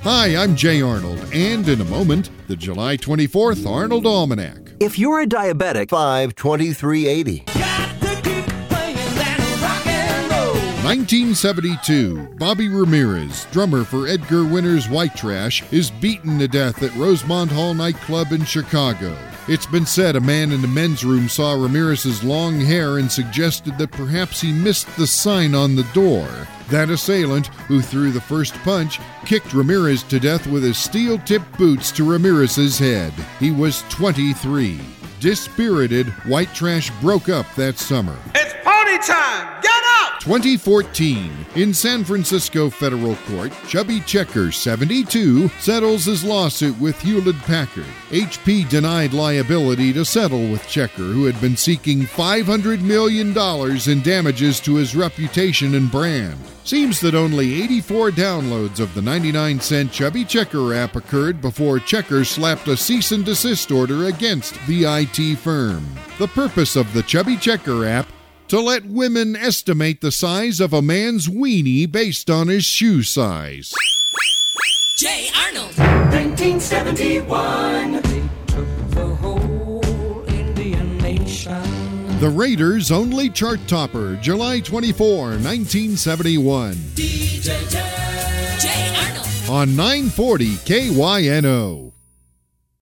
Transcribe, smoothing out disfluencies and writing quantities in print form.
Hi, I'm Jay Arnold, and in a moment, the July 24th Arnold Almanac. If you're a diabetic, 52380. 1972, Bobby Ramirez, drummer for Edgar Winter's White Trash, is beaten to death at Rosemont Hall nightclub in Chicago. It's been said a man in the men's room saw Ramirez's long hair and suggested that perhaps he missed the sign on the door. That assailant, who threw the first punch, kicked Ramirez to death with his steel-tipped boots to Ramirez's head. He was 23. Dispirited, White Trash broke up that summer. It's party time! Get up! 2014, in San Francisco federal court, Chubby Checker, 72, settles his lawsuit with Hewlett-Packard. HP denied liability to settle with Checker, who had been seeking $500 million in damages to his reputation and brand. Seems that only 84 downloads of the 99-cent Chubby Checker app occurred before Checker slapped a cease and desist order against the IT firm. The purpose of the Chubby Checker app: to let women estimate the size of a man's weenie based on his shoe size. Jay Arnold. 1971. They took the whole Indian nation. The Raiders' only chart topper, July 24, 1971. DJ Jay Arnold. On 940 KYNO.